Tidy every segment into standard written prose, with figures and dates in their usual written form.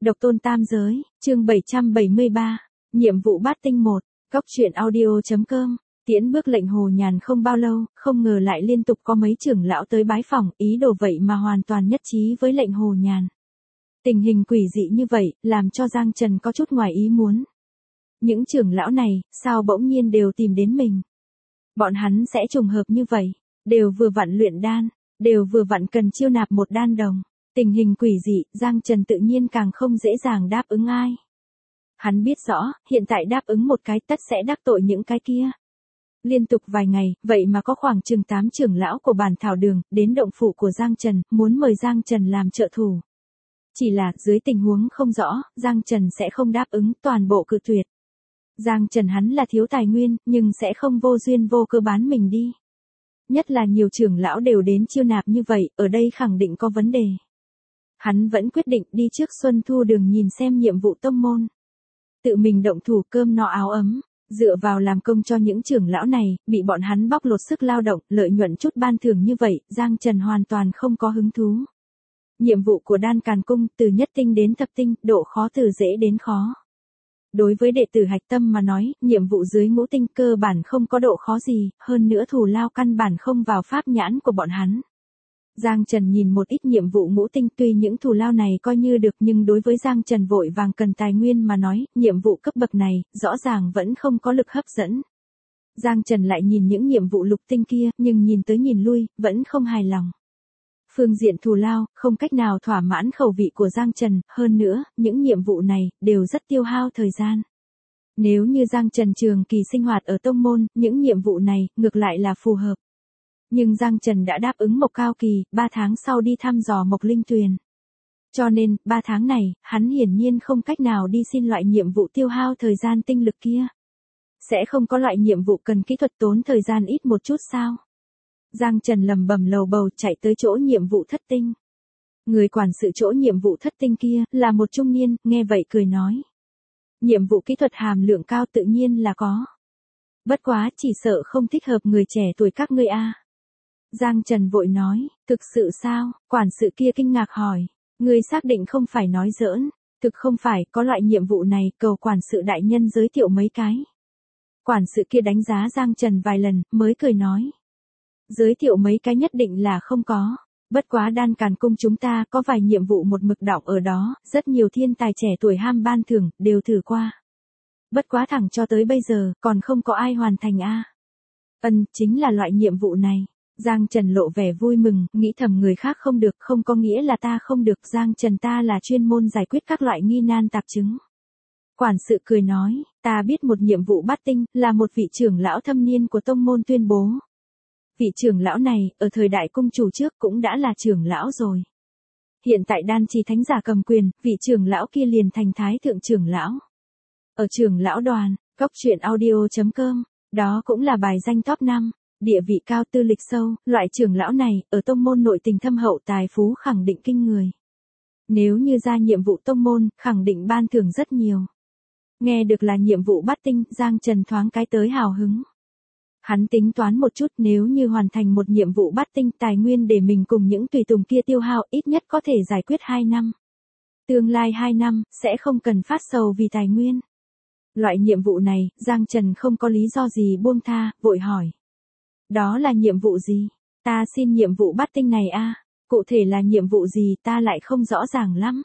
Độc tôn tam giới, chương 773, nhiệm vụ bát tinh 1, góc truyện audio.com. Tiễn bước lệnh Hồ Nhàn không bao lâu, không ngờ lại liên tục có mấy trưởng lão tới bái phỏng, ý đồ vậy mà hoàn toàn nhất trí với lệnh Hồ Nhàn. Tình hình quỷ dị như vậy, làm cho Giang Trần có chút ngoài ý muốn. Những trưởng lão này, sao bỗng nhiên đều tìm đến mình? Bọn hắn sẽ trùng hợp như vậy, đều vừa vặn luyện đan, đều vừa vặn cần chiêu nạp một đan đồng. Tình hình quỷ dị, Giang Trần tự nhiên càng không dễ dàng đáp ứng ai. Hắn biết rõ, hiện tại đáp ứng một cái tất sẽ đắc tội những cái kia. Liên tục vài ngày, vậy mà có khoảng chừng 8 trưởng lão của bản thảo đường, đến động phủ của Giang Trần, muốn mời Giang Trần làm trợ thủ. Chỉ là, dưới tình huống không rõ, Giang Trần sẽ không đáp ứng, toàn bộ cự tuyệt. Giang Trần hắn là thiếu tài nguyên, nhưng sẽ không vô duyên vô cớ bán mình đi. Nhất là nhiều trưởng lão đều đến chiêu nạp như vậy, ở đây khẳng định có vấn đề. Hắn vẫn quyết định đi trước Xuân Thu đường nhìn xem nhiệm vụ tông môn. Tự mình động thủ cơm no áo ấm, dựa vào làm công cho những trưởng lão này, bị bọn hắn bóc lột sức lao động, lợi nhuận chút ban thưởng như vậy, Giang Trần hoàn toàn không có hứng thú. Nhiệm vụ của Đan Càn Cung, từ nhất tinh đến thập tinh, độ khó từ dễ đến khó. Đối với đệ tử hạch tâm mà nói, nhiệm vụ dưới ngũ tinh cơ bản không có độ khó gì, hơn nữa thù lao căn bản không vào pháp nhãn của bọn hắn. Giang Trần nhìn một ít nhiệm vụ ngũ tinh, tuy những thù lao này coi như được, nhưng đối với Giang Trần vội vàng cần tài nguyên mà nói, nhiệm vụ cấp bậc này, rõ ràng vẫn không có lực hấp dẫn. Giang Trần lại nhìn những nhiệm vụ lục tinh kia, nhưng nhìn tới nhìn lui, vẫn không hài lòng. Phương diện thù lao, không cách nào thỏa mãn khẩu vị của Giang Trần, hơn nữa, những nhiệm vụ này, đều rất tiêu hao thời gian. Nếu như Giang Trần trường kỳ sinh hoạt ở tông môn, những nhiệm vụ này, ngược lại là phù hợp. Nhưng Giang Trần đã đáp ứng Mộc Cao Kỳ, 3 tháng sau đi thăm dò Mộc Linh Tuyền. Cho nên, 3 tháng này, hắn hiển nhiên không cách nào đi xin loại nhiệm vụ tiêu hao thời gian tinh lực kia. Sẽ không có loại nhiệm vụ cần kỹ thuật tốn thời gian ít một chút sao? Giang Trần lầm bầm lầu bầu chạy tới chỗ nhiệm vụ thất tinh. Người quản sự chỗ nhiệm vụ thất tinh kia, là một trung niên, nghe vậy cười nói. Nhiệm vụ kỹ thuật hàm lượng cao tự nhiên là có. Bất quá, chỉ sợ không thích hợp người trẻ tuổi các ngươi a. Giang Trần vội nói, thực sự sao? Quản sự kia kinh ngạc hỏi, ngươi xác định không phải nói giỡn, thực không phải, có loại nhiệm vụ này, cầu quản sự đại nhân giới thiệu mấy cái. Quản sự kia đánh giá Giang Trần vài lần, mới cười nói. Giới thiệu mấy cái nhất định là không có, bất quá Đan Càn Cung chúng ta có vài nhiệm vụ một mực đọng ở đó, rất nhiều thiên tài trẻ tuổi ham ban thưởng, đều thử qua. Bất quá thẳng cho tới bây giờ, còn không có ai hoàn thành a. Chính là loại nhiệm vụ này. Giang Trần lộ vẻ vui mừng, nghĩ thầm người khác không được không có nghĩa là ta không được, Giang Trần ta là chuyên môn giải quyết các loại nghi nan tạp chứng. Quản sự cười nói, ta biết một nhiệm vụ bát tinh, là một vị trưởng lão thâm niên của tông môn tuyên bố. Vị trưởng lão này, ở thời đại cung chủ trước cũng đã là trưởng lão rồi. Hiện tại Đan Trì Thánh giả cầm quyền, vị trưởng lão kia liền thành thái thượng trưởng lão. Ở trưởng lão đoàn, góc truyện audio.com, đó cũng là bài danh top 5. Địa vị cao tư lịch sâu, loại trưởng lão này, ở tông môn nội tình thâm hậu tài phú khẳng định kinh người. Nếu như ra nhiệm vụ tông môn, khẳng định ban thưởng rất nhiều. Nghe được là nhiệm vụ bát tinh, Giang Trần thoáng cái tới hào hứng. Hắn tính toán một chút, nếu như hoàn thành một nhiệm vụ bát tinh, tài nguyên để mình cùng những tùy tùng kia tiêu hao, ít nhất có thể giải quyết 2 năm. Tương lai 2 năm, sẽ không cần phát sầu vì tài nguyên. Loại nhiệm vụ này, Giang Trần không có lý do gì buông tha, vội hỏi. Đó là nhiệm vụ gì? Ta xin nhiệm vụ bát tinh này a. Cụ thể là nhiệm vụ gì ta lại không rõ ràng lắm.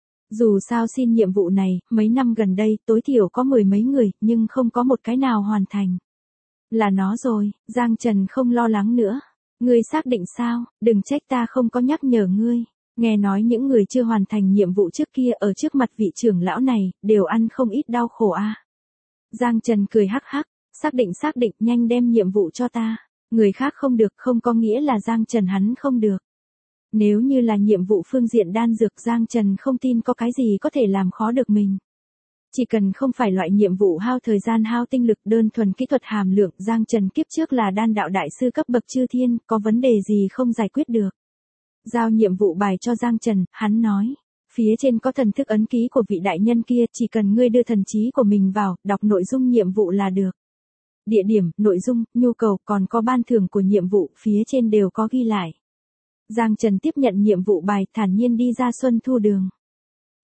Dù sao xin nhiệm vụ này, mấy năm gần đây tối thiểu có 10 mấy người, nhưng không có một cái nào hoàn thành. Là nó rồi, Giang Trần không lo lắng nữa. Ngươi xác định sao, đừng trách ta không có nhắc nhở ngươi. Nghe nói những người chưa hoàn thành nhiệm vụ trước kia ở trước mặt vị trưởng lão này, đều ăn không ít đau khổ a. Giang Trần cười hắc hắc, xác định, nhanh đem nhiệm vụ cho ta. Người khác không được không có nghĩa là Giang Trần hắn không được. Nếu như là nhiệm vụ phương diện đan dược, Giang Trần không tin có cái gì có thể làm khó được mình. Chỉ cần không phải loại nhiệm vụ hao thời gian hao tinh lực đơn thuần kỹ thuật hàm lượng, Giang Trần kiếp trước là đan đạo đại sư cấp bậc chư thiên, có vấn đề gì không giải quyết được. Giao nhiệm vụ bài cho Giang Trần, hắn nói. Phía trên có thần thức ấn ký của vị đại nhân kia, chỉ cần ngươi đưa thần trí của mình vào, đọc nội dung nhiệm vụ là được. Địa điểm, nội dung, nhu cầu, còn có ban thưởng của nhiệm vụ, phía trên đều có ghi lại. Giang Trần tiếp nhận nhiệm vụ bài, thản nhiên đi ra Xuân Thu đường.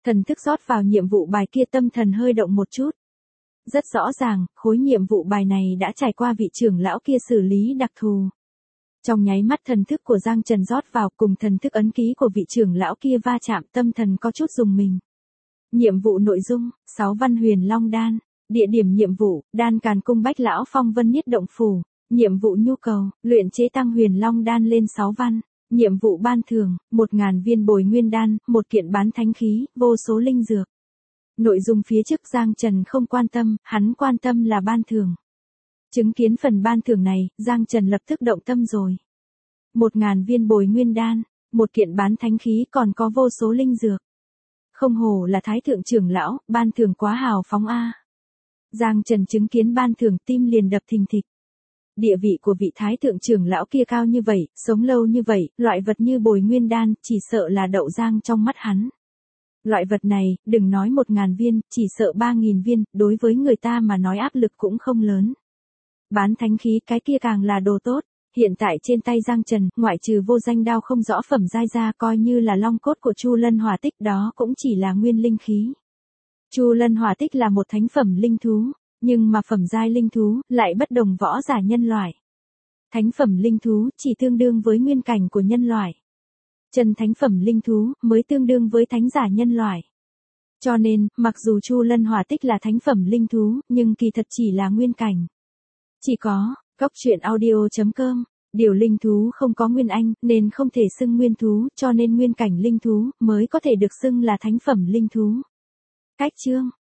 Thần thức rót vào nhiệm vụ bài kia, tâm thần hơi động một chút. Rất rõ ràng, khối nhiệm vụ bài này đã trải qua vị trưởng lão kia xử lý đặc thù. Trong nháy mắt thần thức của Giang Trần rót vào cùng thần thức ấn ký của vị trưởng lão kia va chạm, tâm thần có chút rùng mình. Nhiệm vụ nội dung, 6 văn huyền long đan. Địa điểm nhiệm vụ, Đan Càn Cung Bách Lão Phong Vân Nhất Động Phủ. Nhiệm vụ nhu cầu, luyện chế tăng huyền long đan lên 6 văn. Nhiệm vụ ban thưởng, 1000 viên bồi nguyên đan, 1 kiện bán thánh khí, vô số linh dược. Nội dung phía trước Giang Trần không quan tâm, hắn quan tâm là ban thưởng. Chứng kiến phần ban thưởng này, Giang Trần lập tức động tâm rồi. 1000 viên bồi nguyên đan, 1 kiện bán thánh khí, còn có vô số linh dược. Không hổ là thái thượng trưởng lão, ban thưởng quá hào phóng a. Giang Trần chứng kiến ban thưởng tim liền đập thình thịch. Địa vị của vị thái thượng trưởng lão kia cao như vậy, sống lâu như vậy, loại vật như bồi nguyên đan, chỉ sợ là đậu rang trong mắt hắn. Loại vật này, đừng nói 1000 viên, chỉ sợ 3000 viên, đối với người ta mà nói áp lực cũng không lớn. Bán thánh khí cái kia càng là đồ tốt. Hiện tại trên tay Giang Trần, ngoại trừ vô danh đao không rõ phẩm giai ra, coi như là long cốt của Chu Lân Hỏa Tích, đó cũng chỉ là nguyên linh khí. Chu Lân Hỏa Tích là một thánh phẩm linh thú, nhưng mà phẩm giai linh thú lại bất đồng võ giả nhân loại. Thánh phẩm linh thú chỉ tương đương với nguyên cảnh của nhân loại. Chân thánh phẩm linh thú mới tương đương với thánh giả nhân loại. Cho nên, mặc dù Chu Lân Hỏa Tích là thánh phẩm linh thú, nhưng kỳ thật chỉ là nguyên cảnh. Chỉ có coctruyện.audio.com, điều linh thú không có nguyên anh, nên không thể xưng nguyên thú, cho nên nguyên cảnh linh thú mới có thể được xưng là thánh phẩm linh thú. Cách chương